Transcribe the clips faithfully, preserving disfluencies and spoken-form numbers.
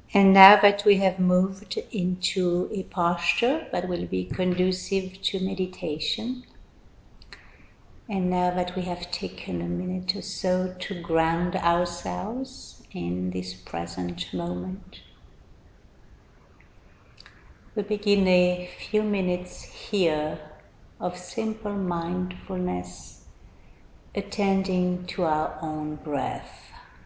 And now that we have moved into a posture that will be conducive to meditation, and now that we have taken a minute or so to ground ourselves in this present moment, we begin a few minutes here of simple mindfulness, attending to our own breath.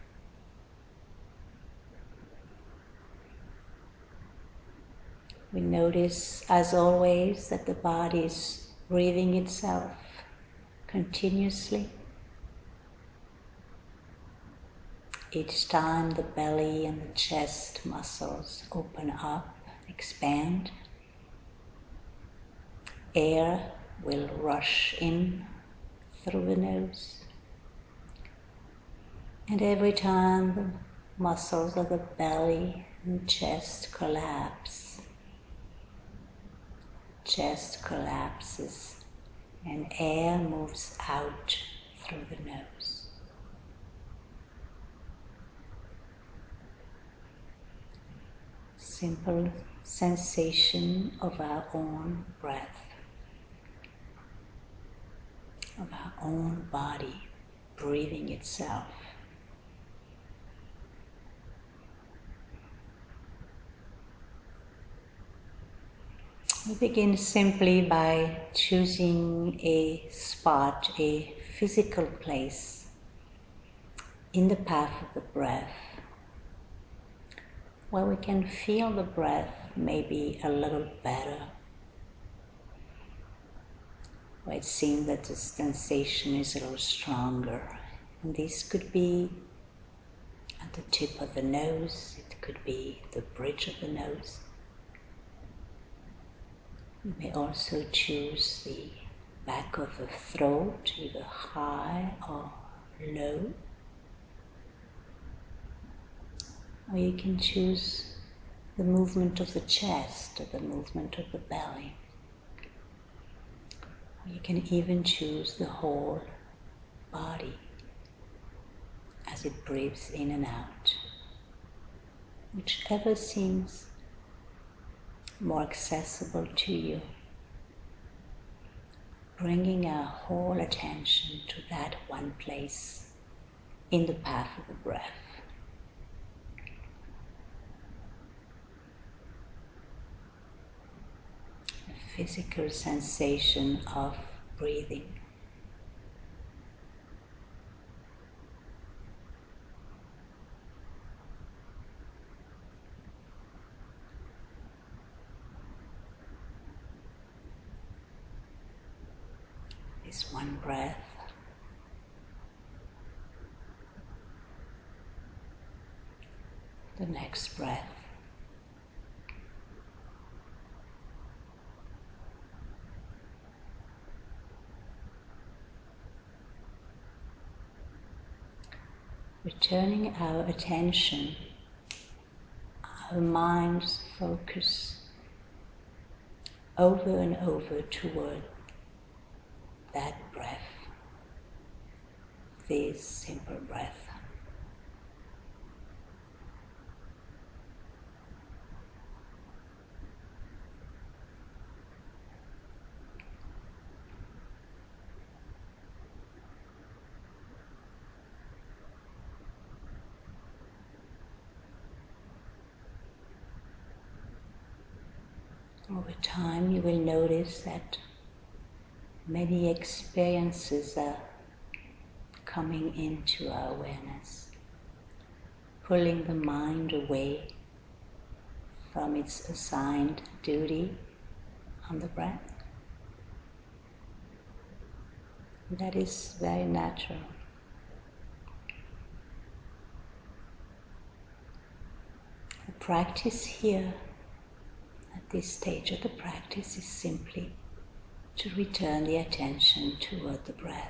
We notice, as always, that the body is breathing itself continuously. Each time the belly and the chest muscles open up, expand, air will rush in through the nose. And every time the muscles of the belly and chest collapse, chest collapses and air moves out through the nose. Simple sensation of our own breath, of our own body breathing itself. We begin simply by choosing a spot, a physical place in the path of the breath, where we can feel the breath maybe a little better, where it seems that the sensation is a little stronger. And this could be at the tip of the nose, it could be the bridge of the nose. You may also choose the back of the throat, either high or low. Or you can choose the movement of the chest or the movement of the belly. Or you can even choose the whole body as it breathes in and out. Whichever seems more accessible to you. Bringing our whole attention to that one place in the path of the breath. A physical sensation of breathing. This one breath. The next breath. Returning our attention, our mind's focus over and over toward that breath, this simple breath. Over time, you will notice that many experiences are coming into our awareness, pulling the mind away from its assigned duty on the breath. That is very natural. The practice here, at this stage of the practice, is simply to return the attention toward the breath.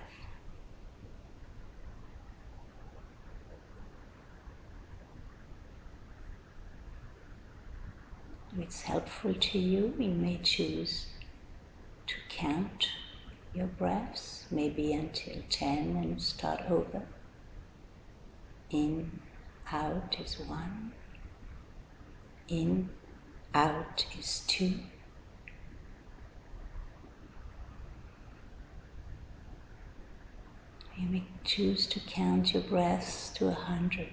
If it's helpful to you, you may choose to count your breaths, maybe until ten, and start over. In, out is one. In, out is two. You may choose to count your breaths to a hundred.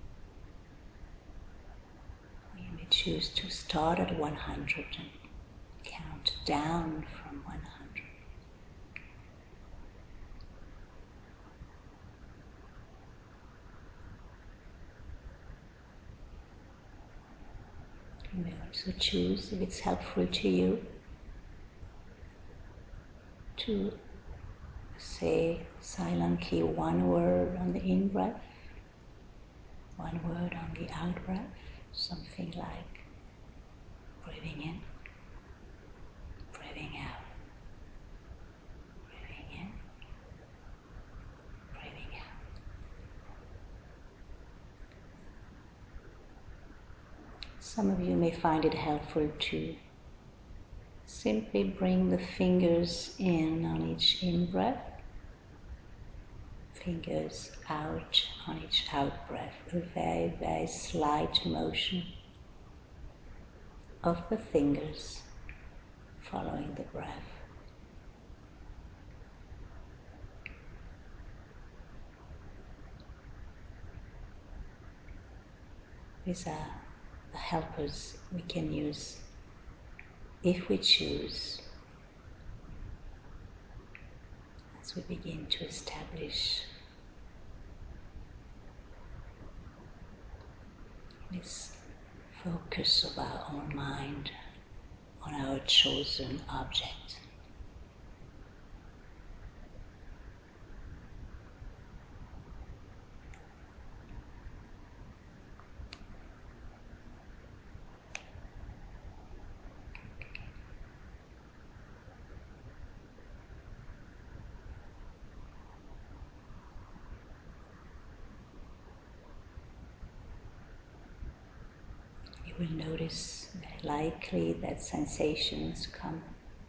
You may choose to start at one hundred and count down from one hundred. You may also choose, if it's helpful to you, to say silently one word on the in-breath, one word on the out-breath, something like breathing in, breathing out, breathing in, breathing out. Some of you may find it helpful to simply bring the fingers in on each in-breath, fingers out on each out-breath, a very, very slight motion of the fingers following the breath. These are the helpers we can use if we choose, as we begin to establish this focus of our own mind on our chosen object. You will notice very likely that sensations come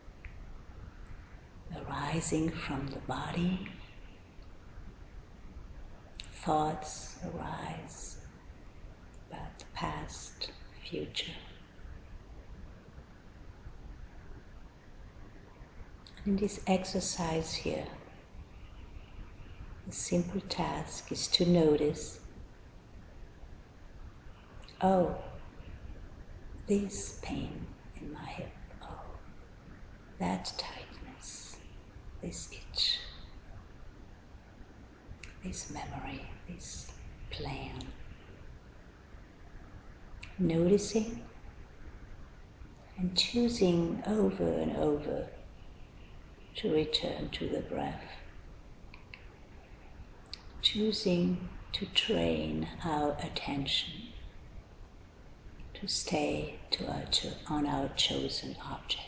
arising from the body. Thoughts arise about the past, future. In this exercise here, the simple task is to notice, oh, this pain in my hip, oh, that tightness, this itch, this memory, this plan. Noticing and choosing over and over to return to the breath. Choosing to train our attention to stay to our cho- on our chosen object.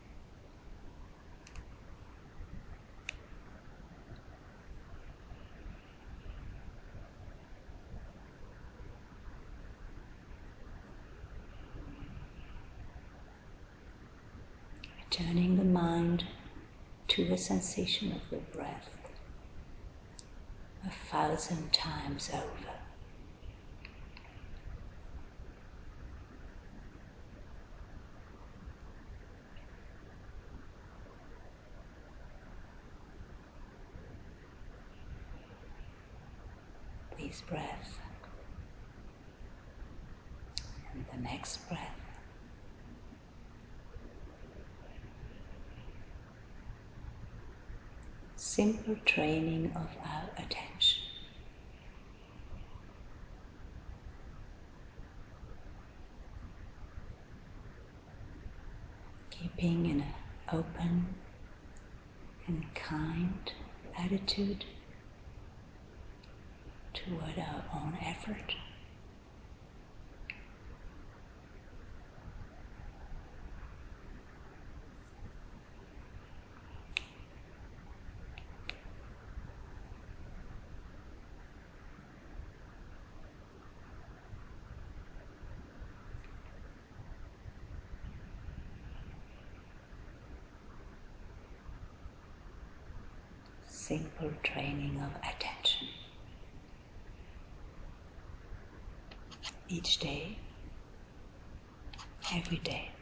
Returning the mind to the sensation of the breath a thousand times over. This breath and the next breath. Simple training of our attention. Keeping an open and kind attitude toward our own effort. Simple training of attention. Each day, every day.